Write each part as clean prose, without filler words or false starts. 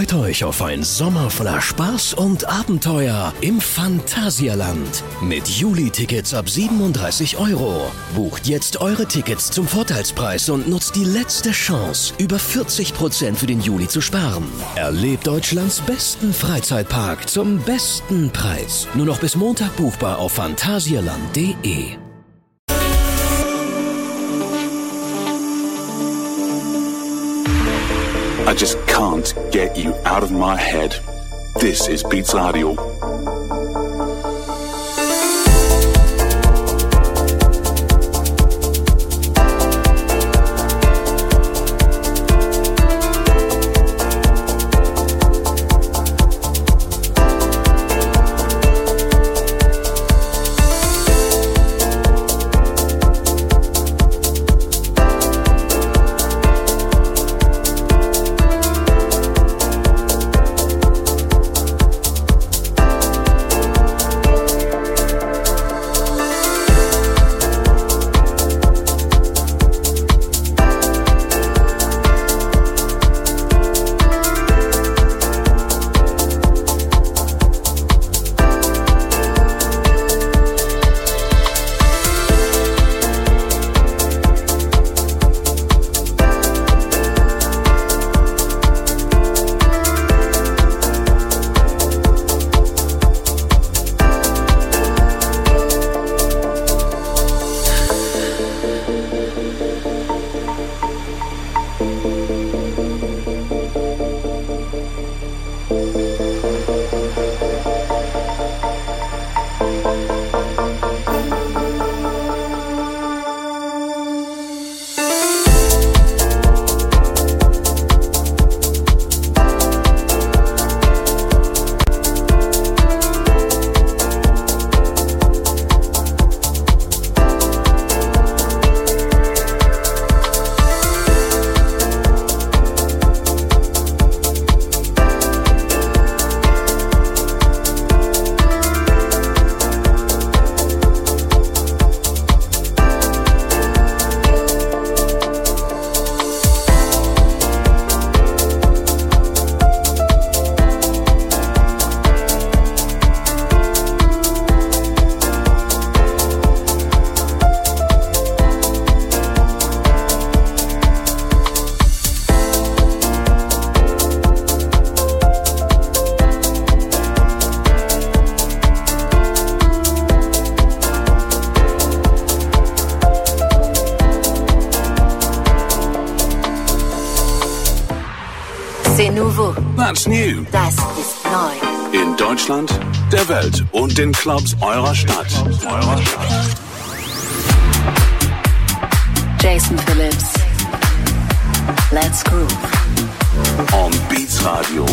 freut euch auf ein Sommer voller Spaß und Abenteuer im Phantasialand. Mit Juli-Tickets ab 37 €. Bucht jetzt eure Tickets zum Vorteilspreis und nutzt die letzte Chance, über 40% für den Juli zu sparen. Erlebt Deutschlands besten Freizeitpark zum besten Preis. Nur noch bis Montag buchbar auf phantasialand.de. I just can't get you out of my head. This is Beats Radio. That's new. Das ist neu. In Deutschland, der Welt und den Clubs eurer Stadt. Jason Phillips. Let's groove. On Beats Radio.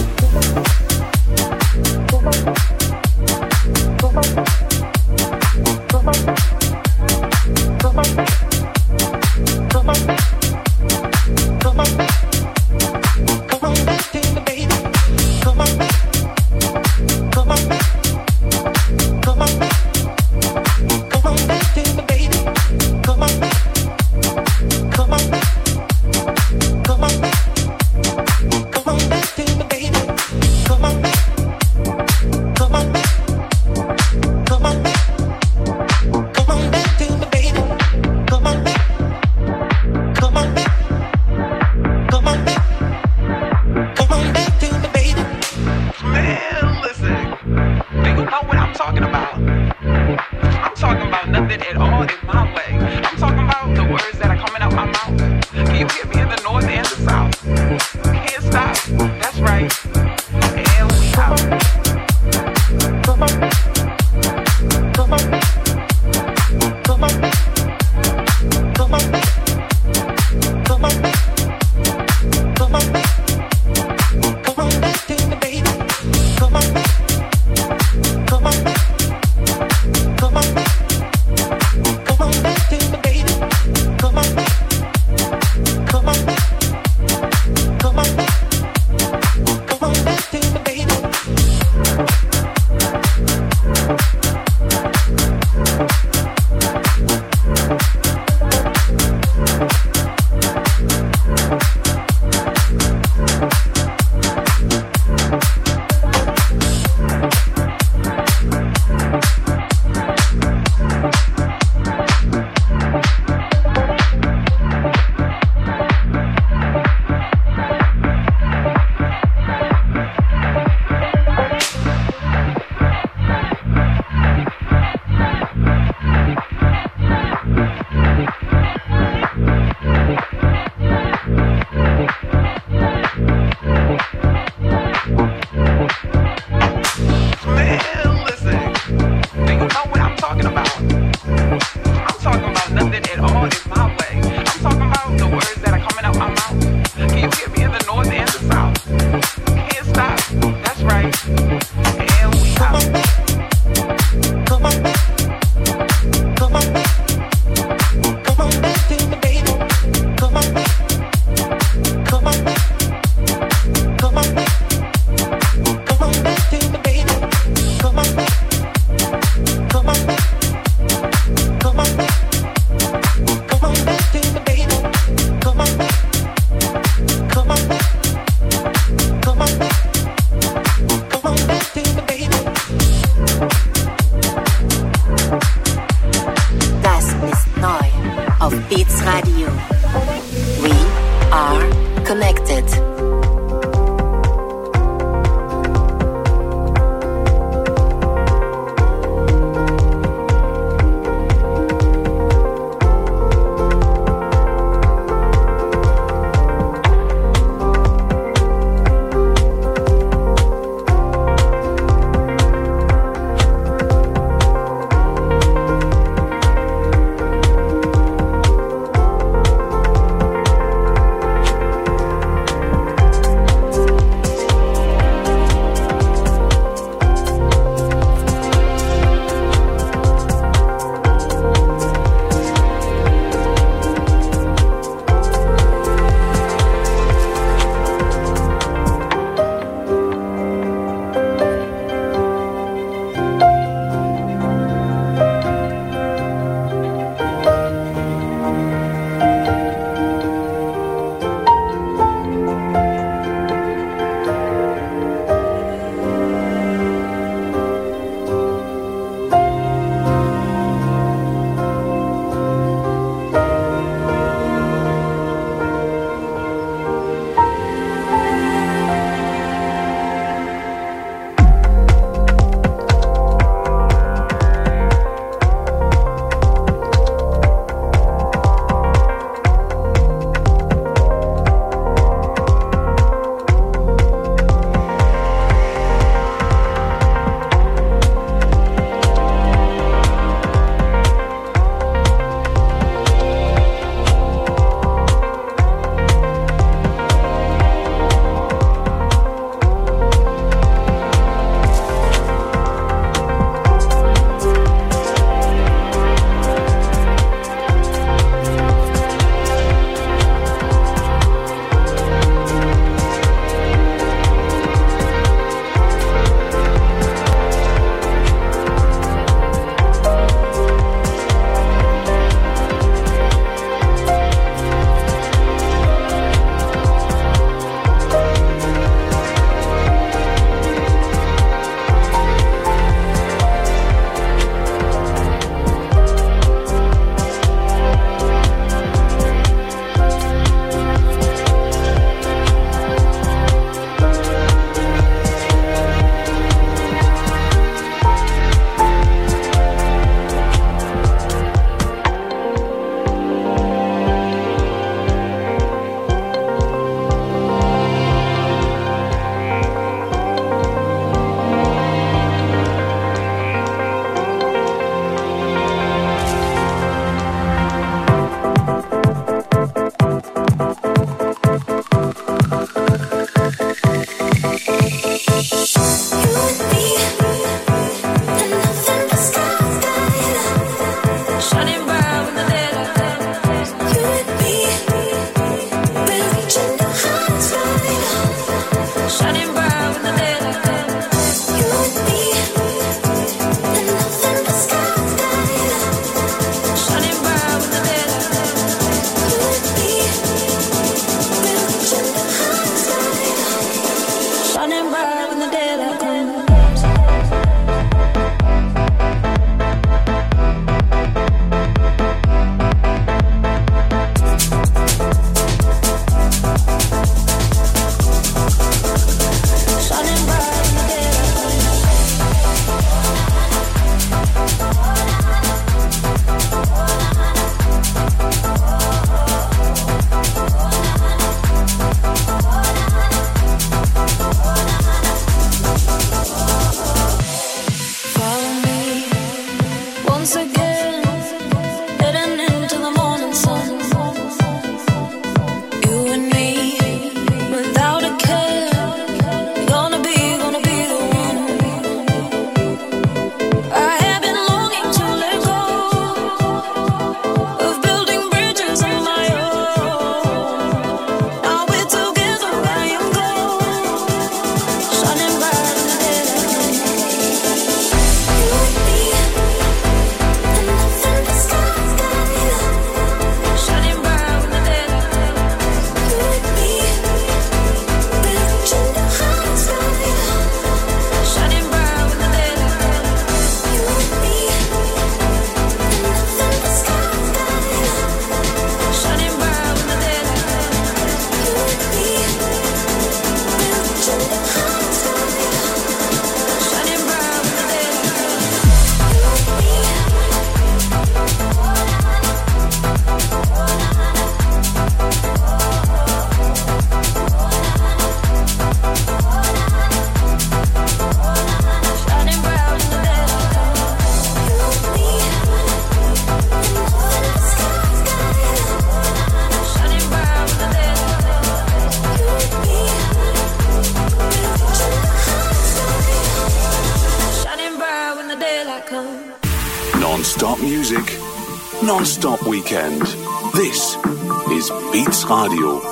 Non-stop music, non-stop weekend. This is Beats Radio.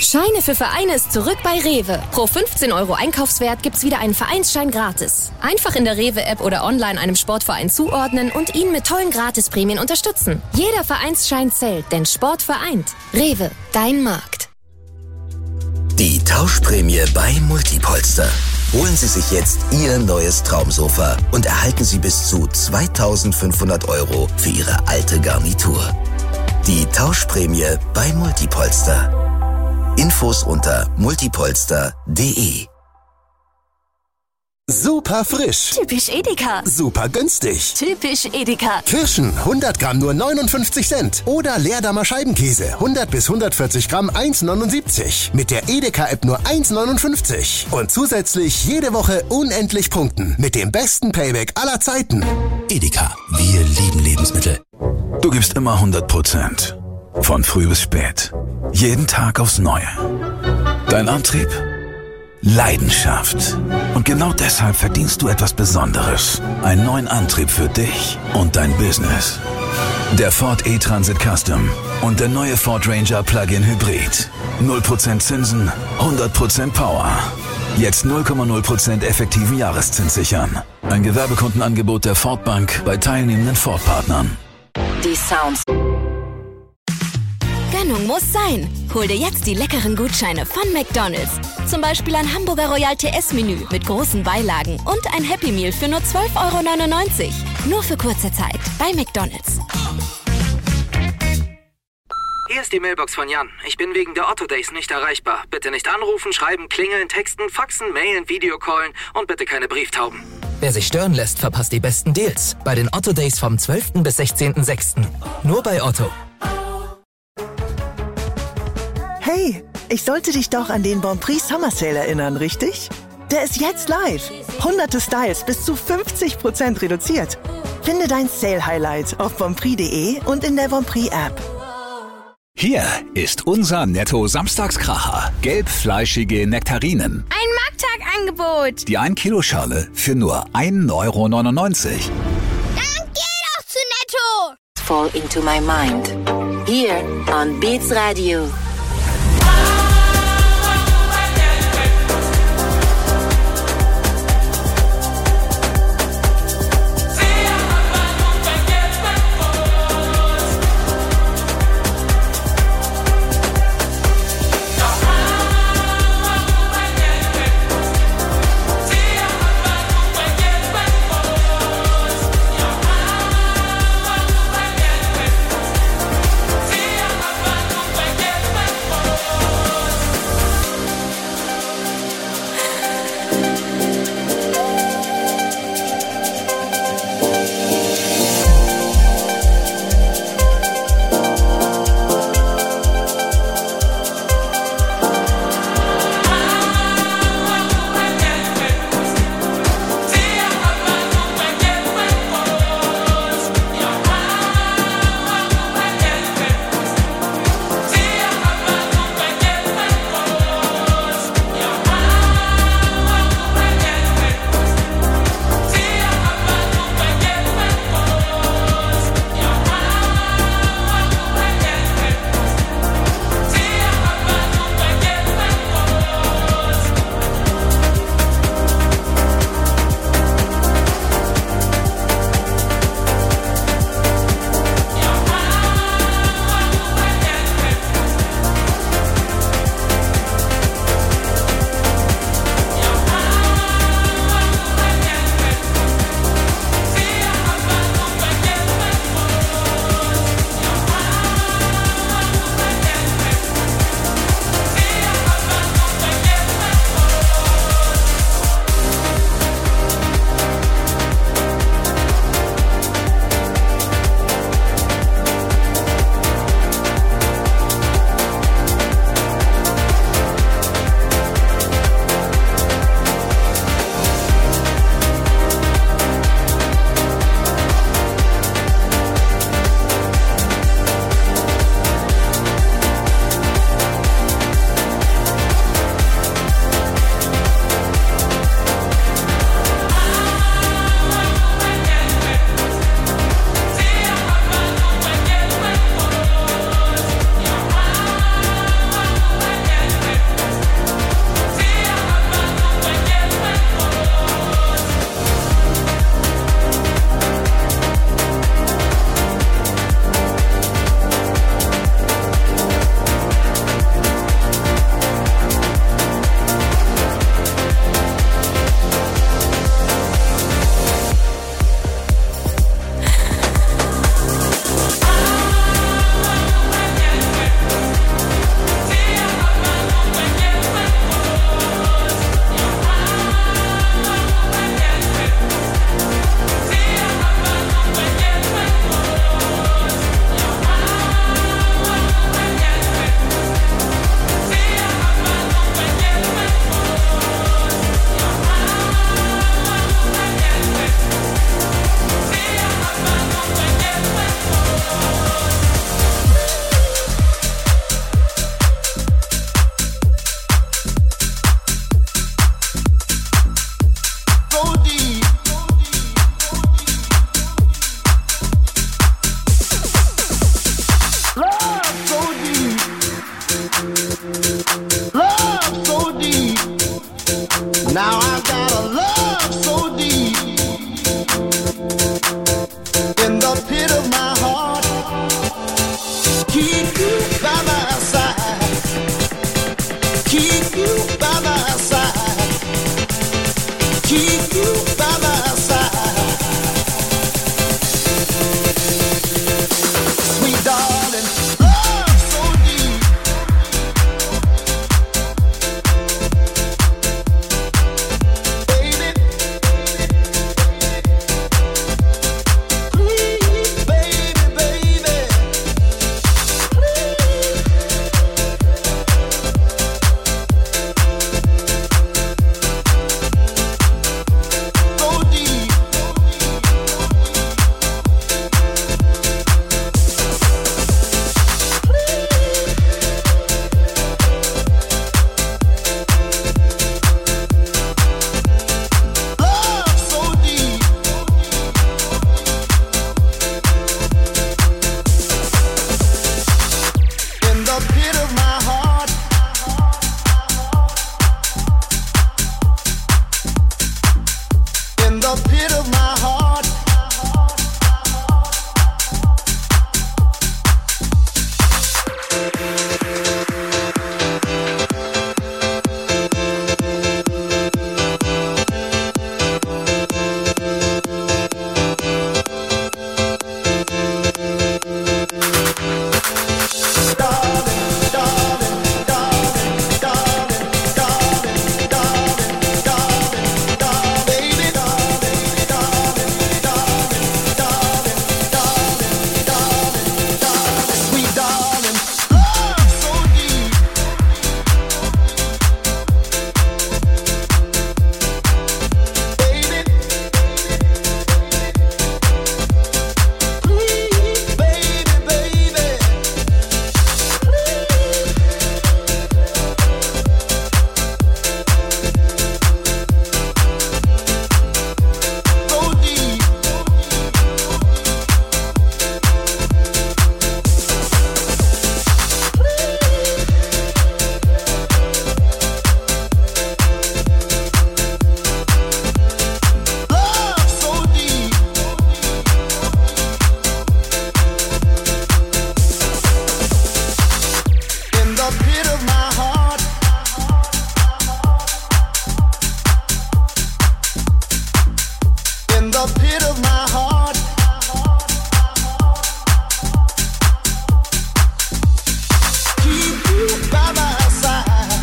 Scheine für Vereine ist zurück bei Rewe. Pro 15 € Einkaufswert gibt's wieder einen Vereinsschein gratis. Einfach in der Rewe-App oder online einem Sportverein zuordnen und ihn mit tollen Gratisprämien unterstützen. Jeder Vereinsschein zählt, denn Sport vereint. Rewe, dein Markt. Die Tauschprämie bei Multipolster. Holen Sie sich jetzt Ihr neues Traumsofa und erhalten Sie bis zu 2.500 € für Ihre alte Garnitur. Die Tauschprämie bei Multipolster. Infos unter multipolster.de. Super frisch. Typisch Edeka. Super günstig. Typisch Edeka. Kirschen, 100 Gramm nur 59 Cent. Oder Leerdammer Scheibenkäse, 100 bis 140 Gramm 1,79. Mit der Edeka-App nur 1,59. Und zusätzlich jede Woche unendlich punkten. Mit dem besten Payback aller Zeiten. Edeka, wir lieben Lebensmittel. Du gibst immer 100%. Von früh bis spät. Jeden Tag aufs Neue. Dein Antrieb? Leidenschaft. Und genau deshalb verdienst du etwas Besonderes. Einen neuen Antrieb für dich und dein Business. Der Ford E-Transit Custom und der neue Ford Ranger Plug-in Hybrid. 0% Zinsen, 100% Power. Jetzt 0,0% effektiven Jahreszins sichern. Ein Gewerbekundenangebot der Ford Bank bei teilnehmenden Ford-Partnern. Die Sounds. Gönnung muss sein. Hol dir jetzt die leckeren Gutscheine von McDonald's. Zum Beispiel ein Hamburger Royal TS-Menü mit großen Beilagen und ein Happy Meal für nur 12,99 €. Nur für kurze Zeit bei McDonald's. Hier ist die Mailbox von Jan. Ich bin wegen der Otto Days nicht erreichbar. Bitte nicht anrufen, schreiben, klingeln, texten, faxen, mailen, Videocallen und bitte keine Brieftauben. Wer sich stören lässt, verpasst die besten Deals. Bei den Otto Days vom 12. bis 16.06. Nur bei Otto. Hey, ich sollte dich doch an den Bonprix Summer Sale erinnern, richtig? Der ist jetzt live. Hunderte Styles bis zu 50% reduziert. Finde dein Sale-Highlight auf bonprix.de und in der Bonprix-App. Hier ist unser Netto-Samstagskracher. Gelbfleischige Nektarinen. Ein Markttagangebot. Die 1-Kilo-Schale für nur 1,99 €. Dann geh doch zu Netto. Fall into my mind. Here on Beats Radio. Now I've got a love so deep in the pit of my heart. Keep you by my side. Keep you by my side. Keep you by my side. Sweet darling, love so deep. Baby, please, baby, baby, so deep. Love so deep. In the pit of my heart. In the pit of my heart. Sweet darling, love so deep. Baby, please, baby, baby, so deep. Love so deep. In the pit of my heart. In the pit of my heart. Keep you by my side.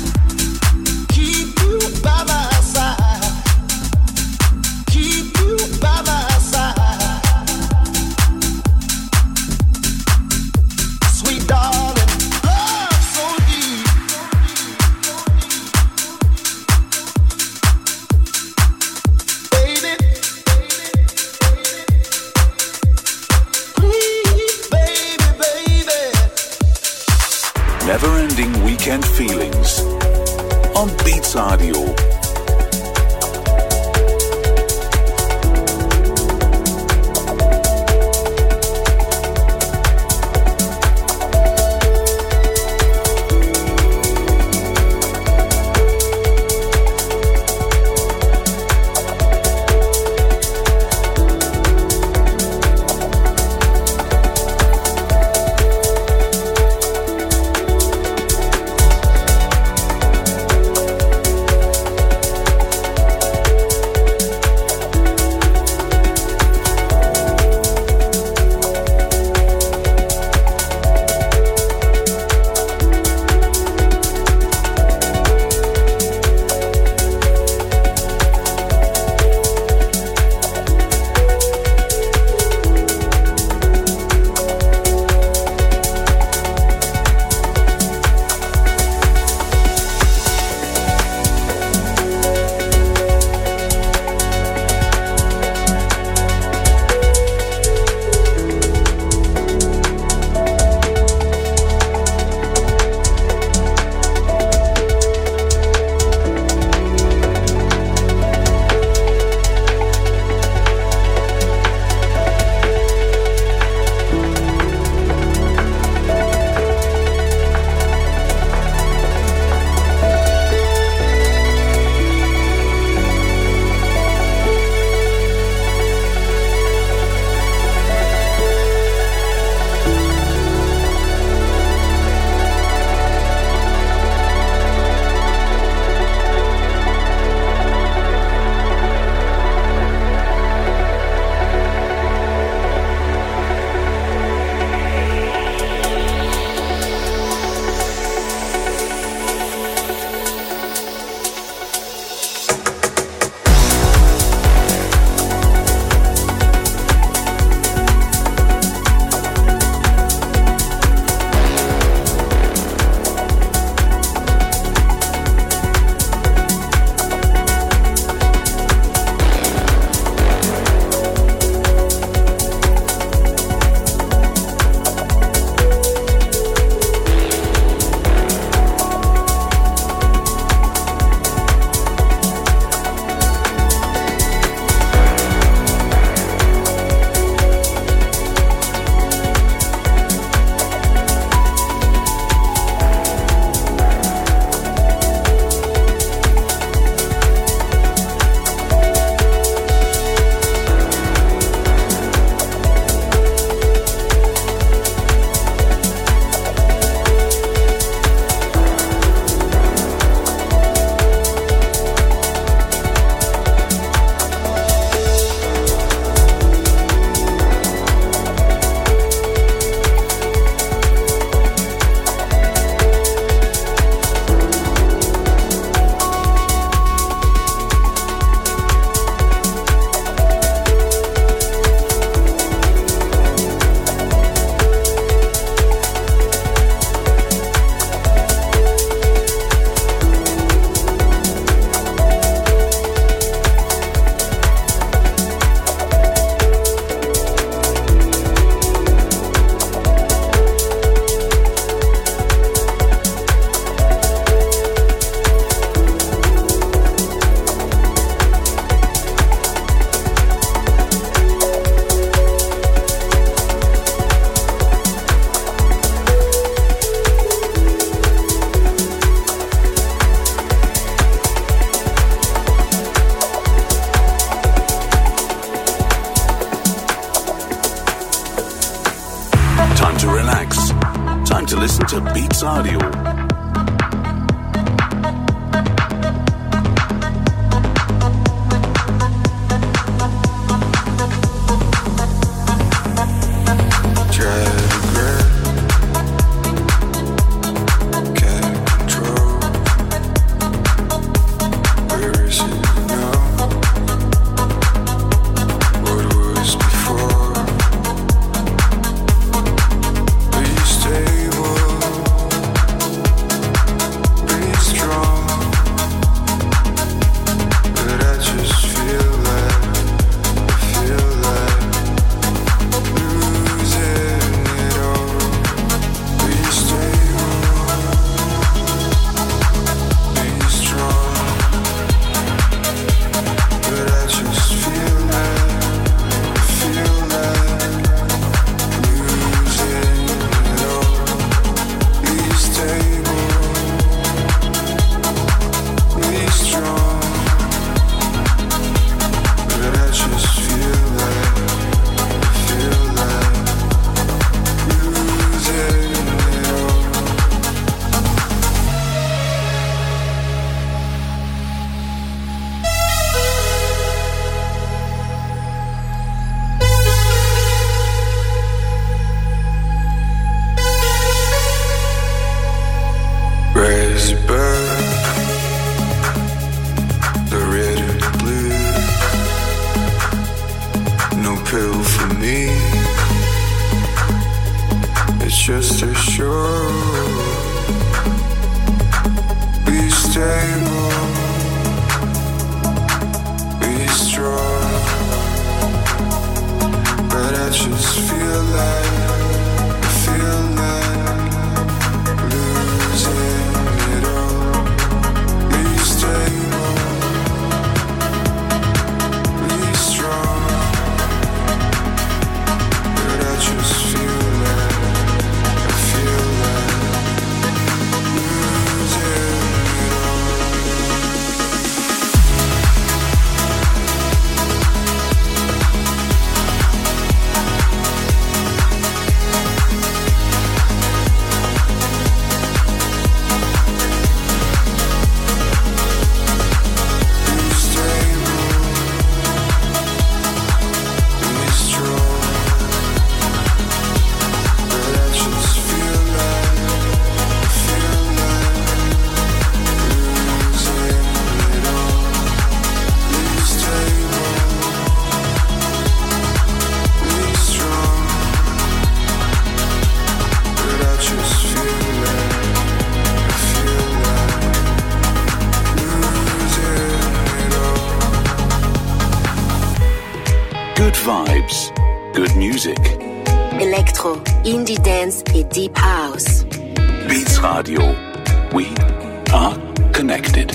Keep you by my side. Keep you by my side. Sweet darling, love so deep. Baby, please, baby, baby. Never-ending weekend feelings on Beats Radio. to Beats Radio. Good vibes, good music. Electro, Indie Dance et Deep House. Beats Radio. We are connected.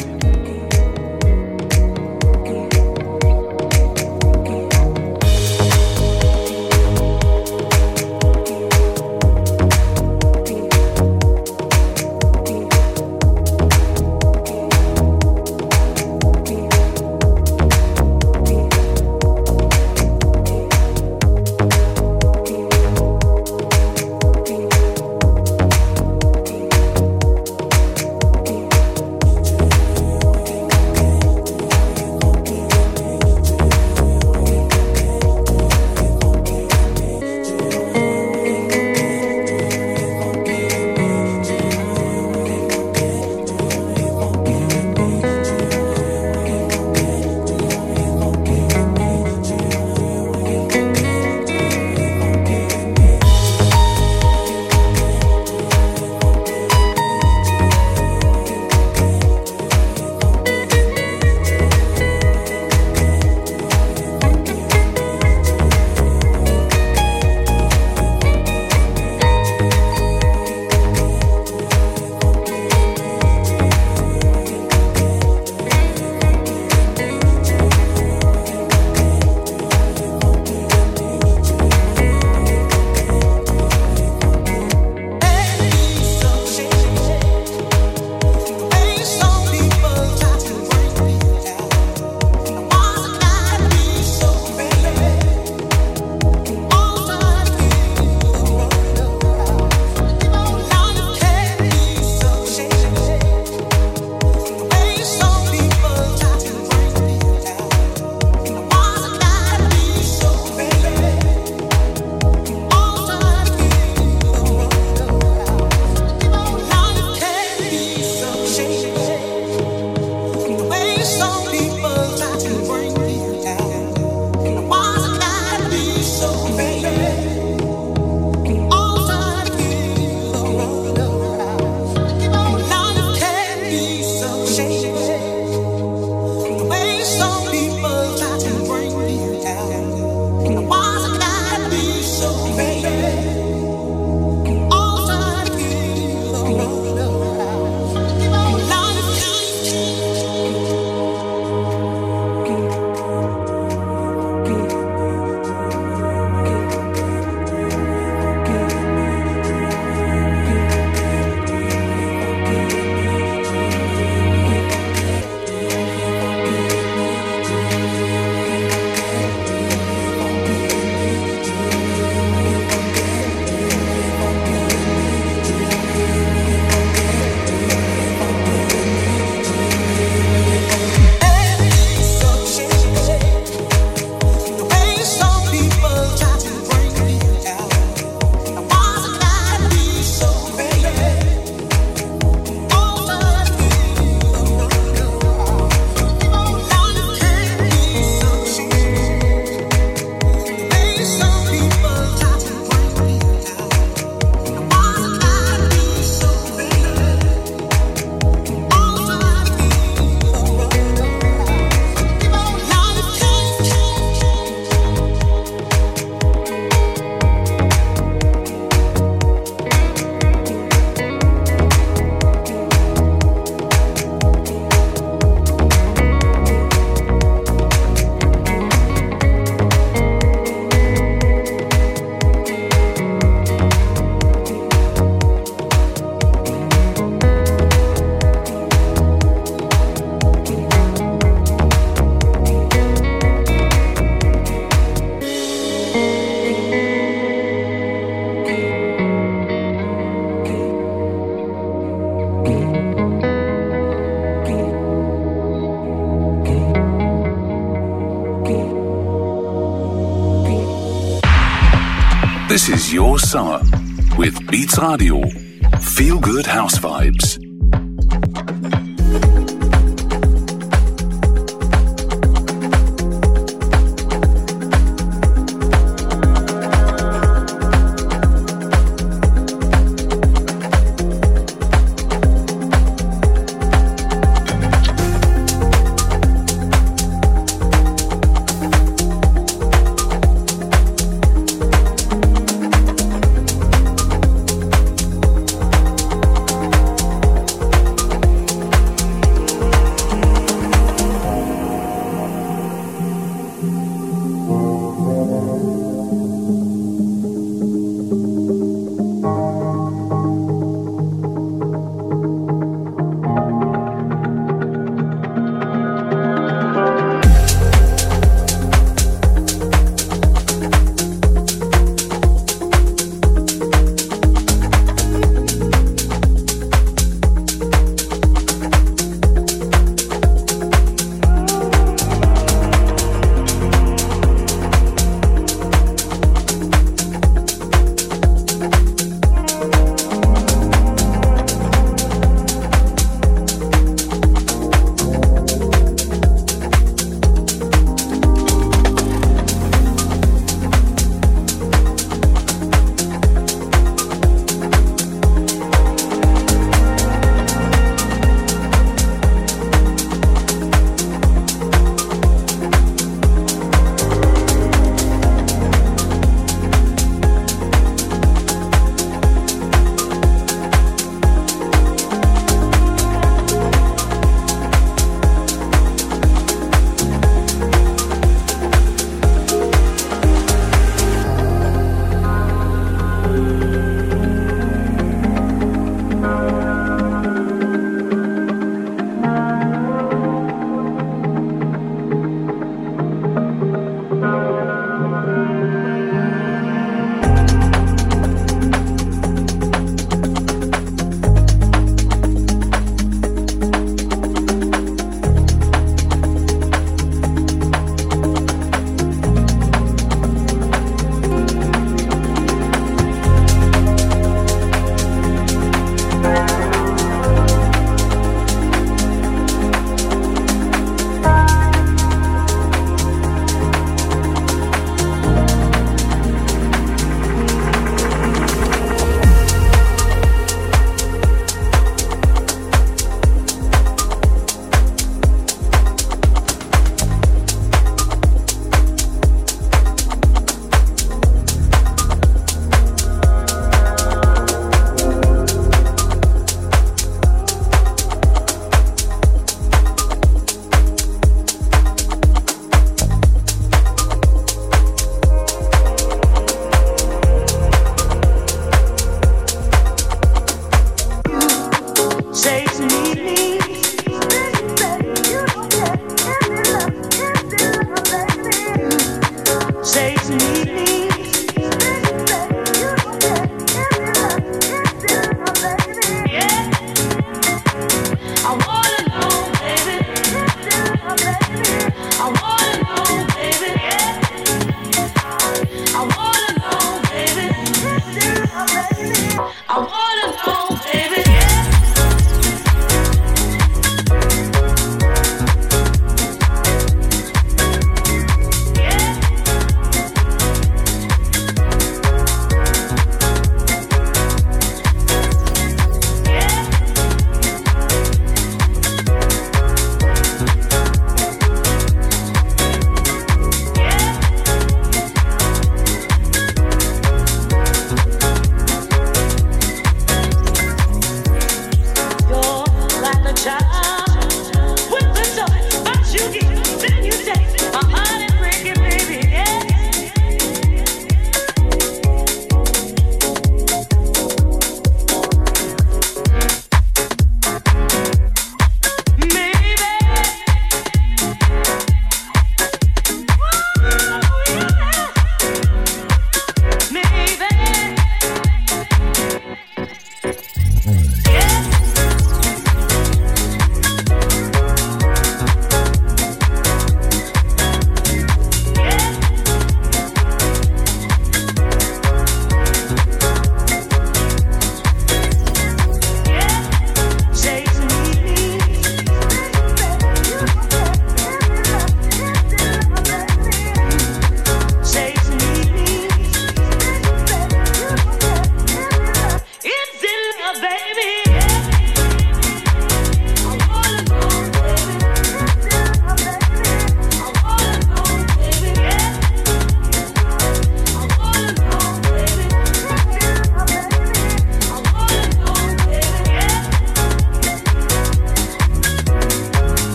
This is your summer with Beats Radio. Feel good house vibes.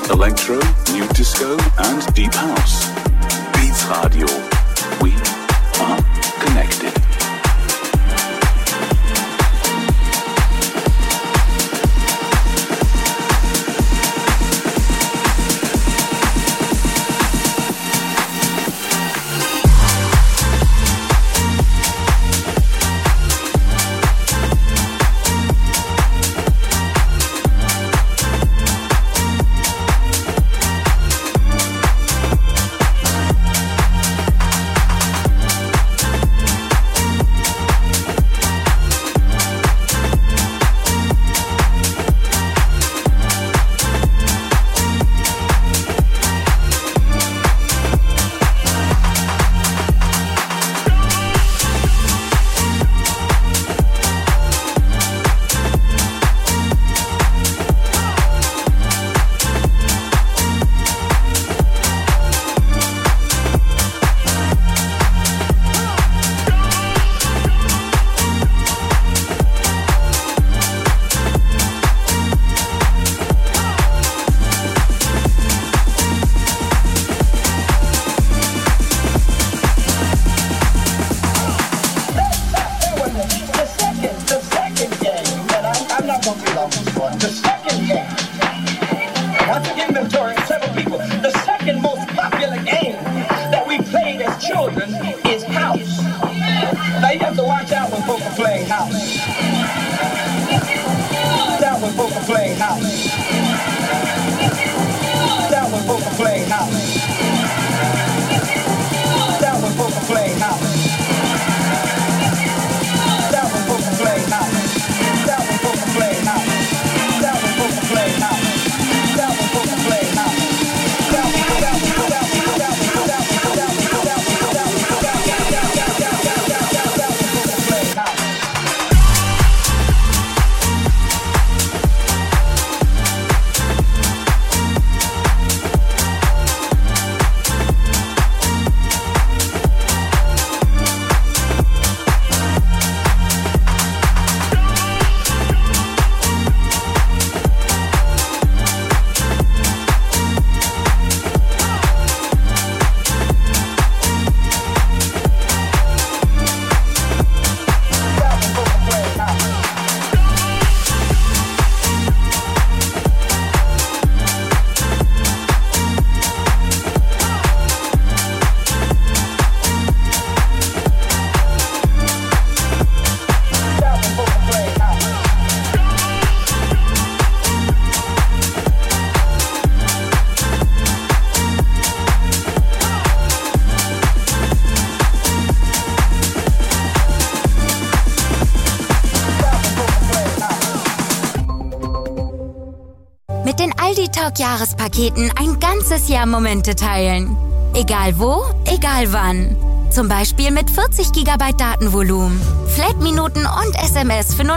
electro, new disco and deep house. Beats Radio. We are connected. Jahrespaketen ein ganzes Jahr Momente teilen. Egal wo, egal wann. Zum Beispiel mit 40 GB Datenvolumen, Flat-Minuten und SMS für nur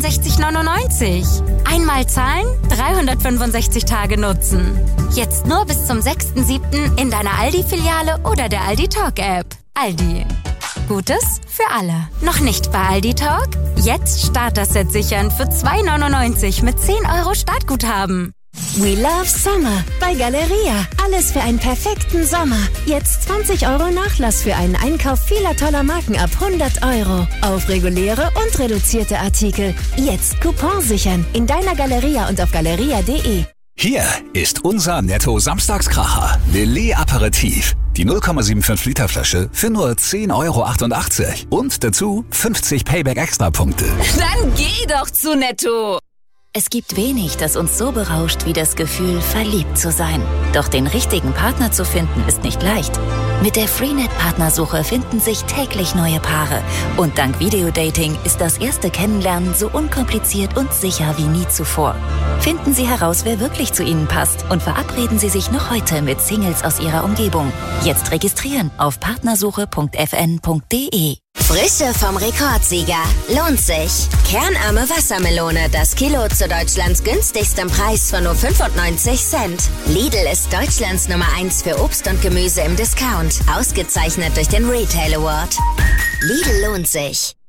69,99. Einmal zahlen, 365 Tage nutzen. Jetzt nur bis zum 6.7. in deiner Aldi-Filiale oder der Aldi Talk-App. Aldi. Gutes für alle. Noch nicht bei Aldi Talk? Jetzt Starter-Set sichern für 2,99 mit 10 € Startguthaben. We love Summer bei Galeria. Alles für einen perfekten Sommer. Jetzt 20 € Nachlass für einen Einkauf vieler toller Marken ab 100 € auf reguläre und reduzierte Artikel. Jetzt Coupon sichern in deiner Galeria und auf galeria.de. Hier ist unser Netto-Samstagskracher. Lillet Aperitif. Die 0,75 Liter Flasche für nur 10,88 € und dazu 50 Payback-Extra-Punkte. Dann geh doch zu Netto! Es gibt wenig, das uns so berauscht wie das Gefühl, verliebt zu sein. Doch den richtigen Partner zu finden, ist nicht leicht. Mit der Freenet-Partnersuche finden sich täglich neue Paare. Und dank Videodating ist das erste Kennenlernen so unkompliziert und sicher wie nie zuvor. Finden Sie heraus, wer wirklich zu Ihnen passt und verabreden Sie sich noch heute mit Singles aus Ihrer Umgebung. Jetzt registrieren auf partnersuche.fn.de. Frische vom Rekordsieger. Lohnt sich. Kernarme Wassermelone. Das Kilo zu Deutschlands günstigstem Preis von nur 95 Cent. Lidl ist Deutschlands Nummer 1 für Obst und Gemüse im Discount. Ausgezeichnet durch den Retail Award. Lidl lohnt sich.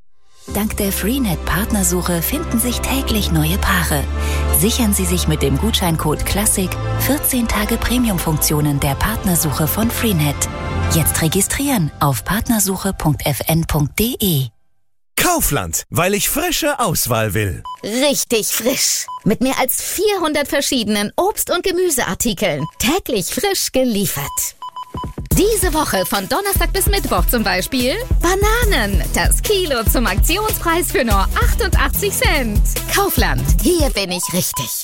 Dank der Freenet-Partnersuche finden sich täglich neue Paare. Sichern Sie sich mit dem Gutscheincode CLASSIC 14 Tage Premium-Funktionen der Partnersuche von Freenet. Jetzt registrieren auf partnersuche.fn.de. Kaufland, weil ich frische Auswahl will. Richtig frisch. Mit mehr als 400 verschiedenen Obst- und Gemüseartikeln. Täglich frisch geliefert. Diese Woche von Donnerstag bis Mittwoch zum Beispiel Bananen. Das Kilo zum Aktionspreis für nur 88 Cent. Kaufland, hier bin ich richtig.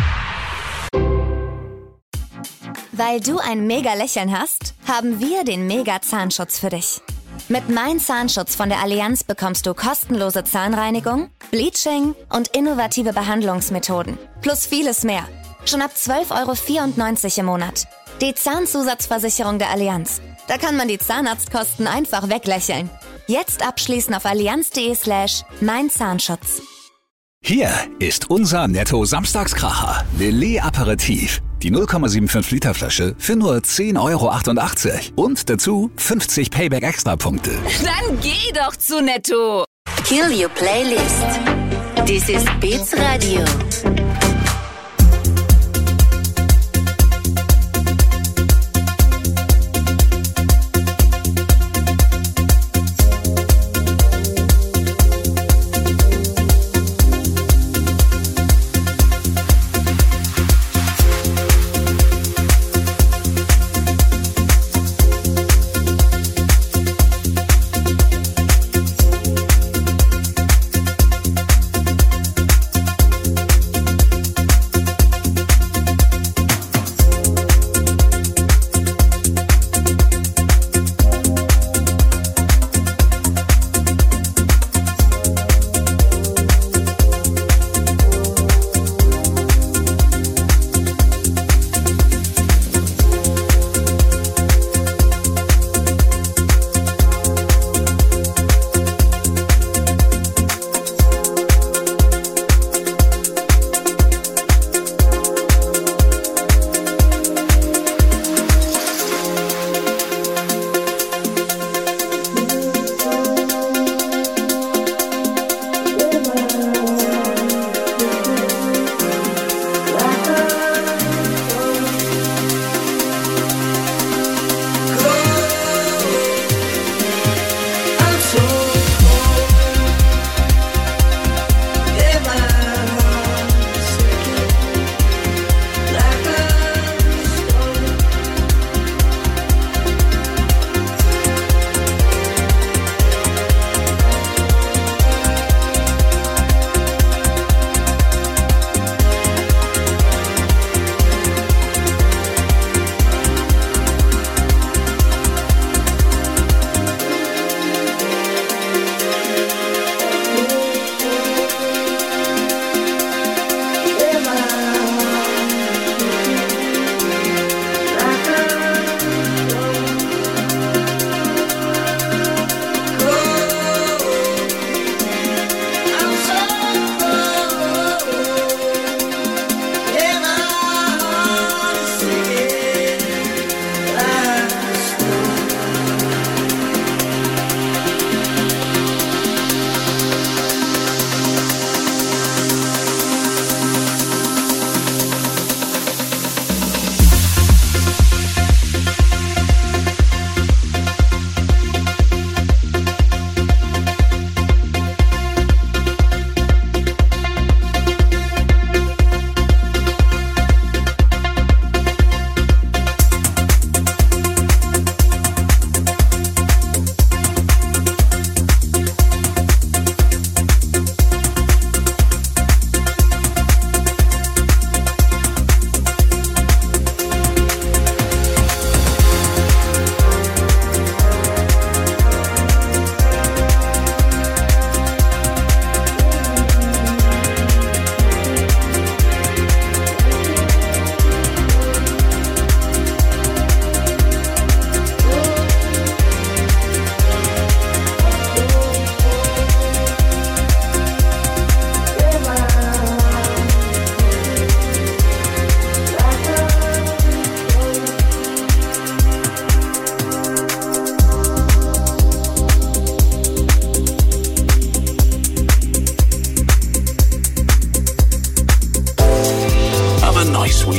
Weil du ein mega Lächeln hast, haben wir den Mega Zahnschutz für dich. Mit Mein Zahnschutz von der Allianz bekommst du kostenlose Zahnreinigung, Bleaching und innovative Behandlungsmethoden. Plus vieles mehr. Schon ab 12,94 € im Monat. Die Zahnzusatzversicherung der Allianz. Da kann man die Zahnarztkosten einfach weglächeln. Jetzt abschließen auf allianz.de/Mein Zahnschutz. Hier ist unser Netto-Samstagskracher. Lillet Aperitif. Die 0,75 Liter Flasche für nur 10,88 € und dazu 50 Payback-Extra-Punkte. Dann geh doch zu Netto. Kill your Playlist. This is Beats Radio.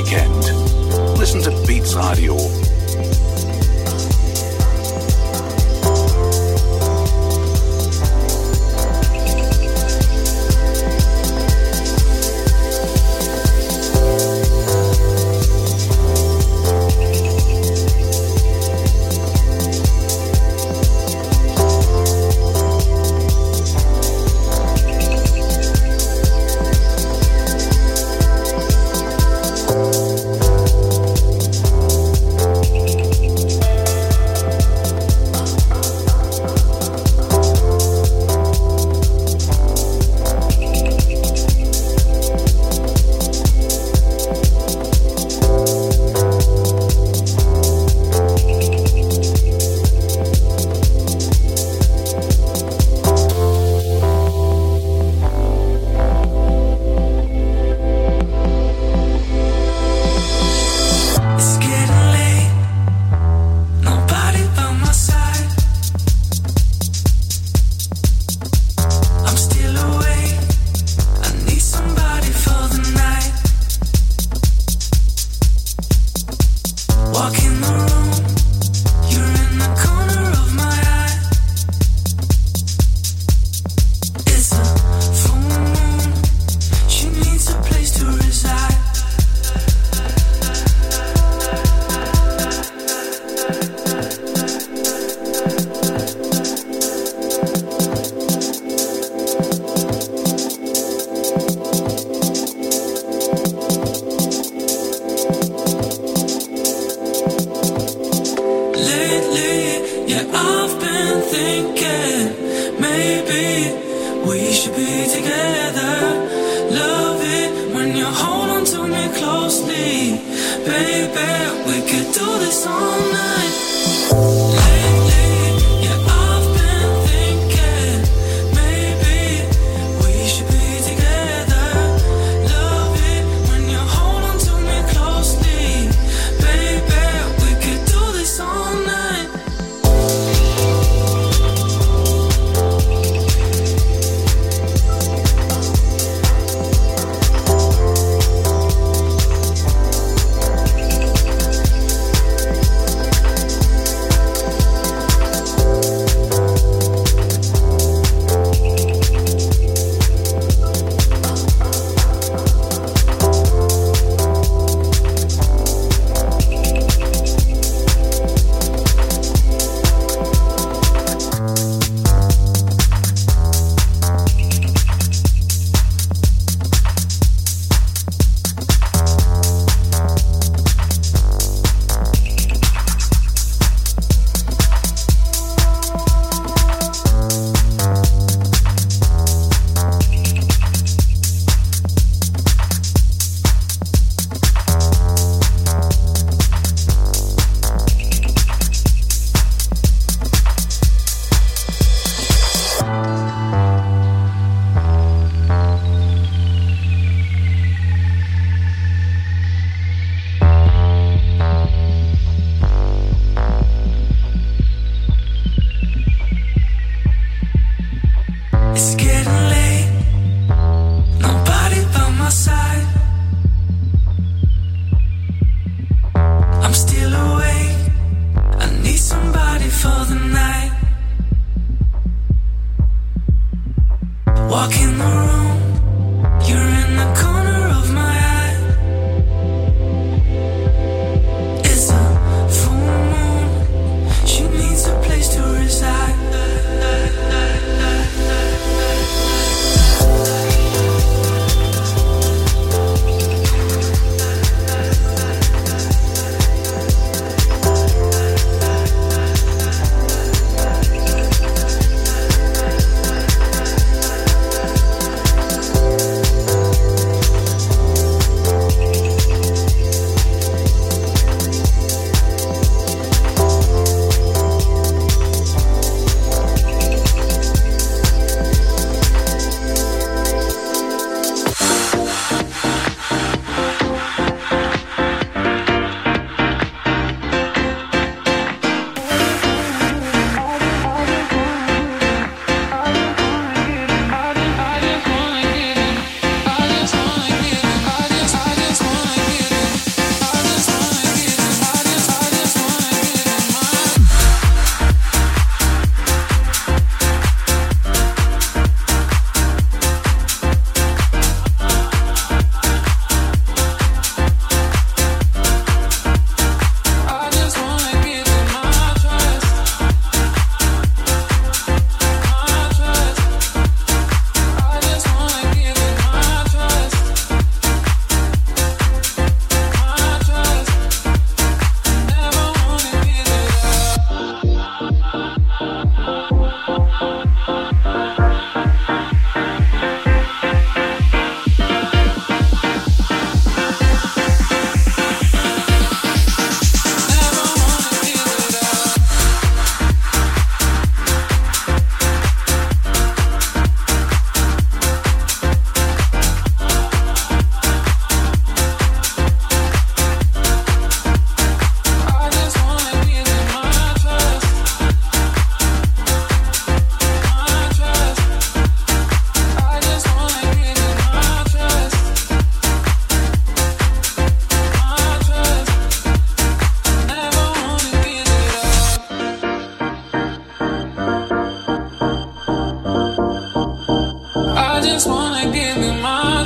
weekend. Listen to Beats Radio.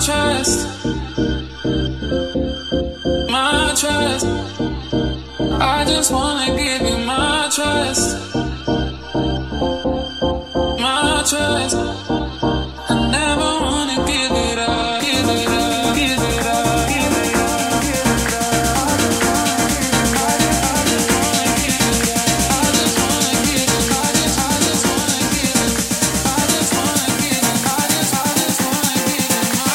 trust. My trust. I just wanna give you my trust. My trust. I never wanna give it up, give it up, give it up, give it up, give it up. I just wanna give it, I just wanna give it, I just wanna give it, I just wanna give it my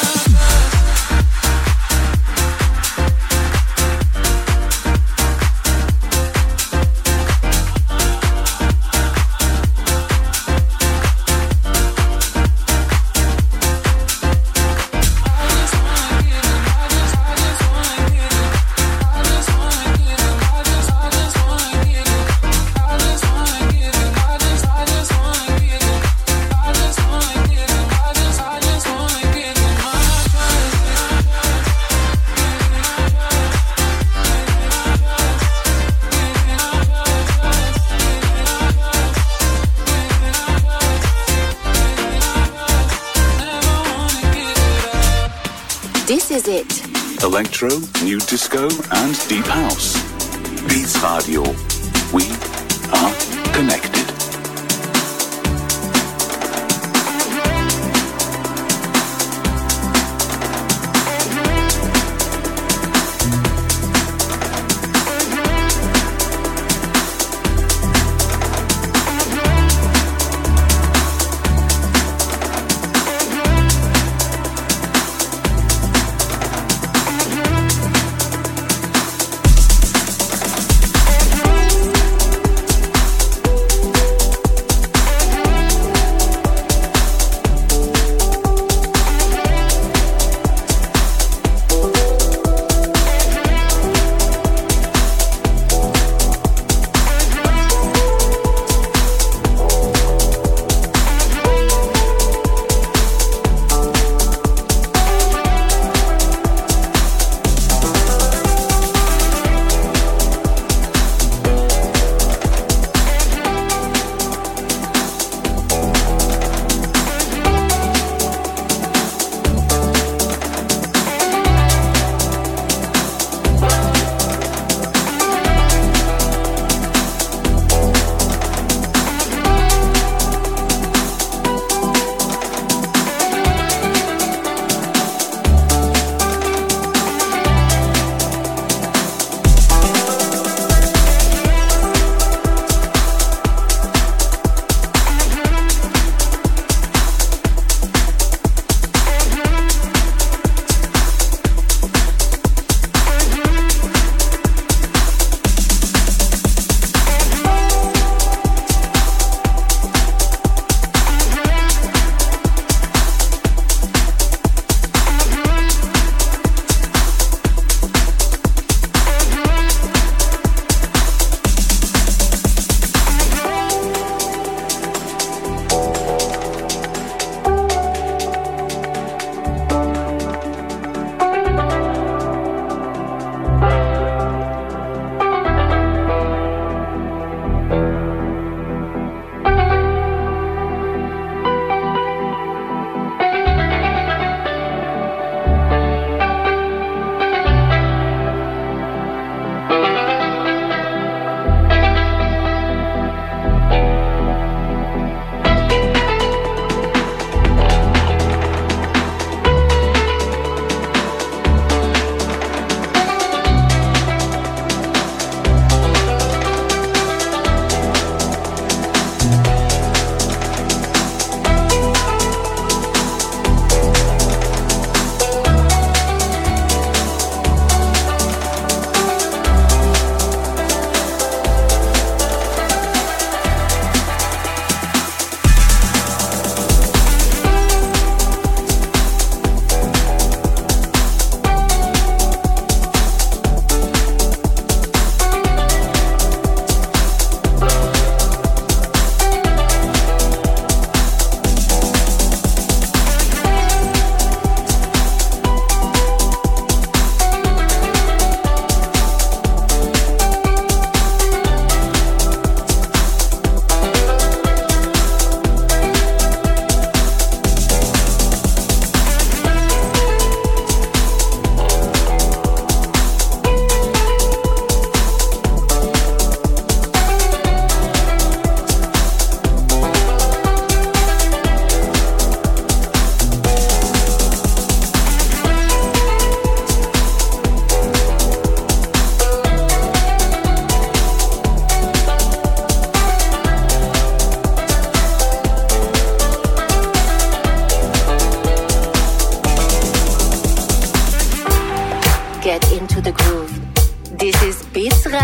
This is it. Electro, new disco, and deep house. Beats Radio. We are connected.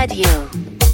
Radio.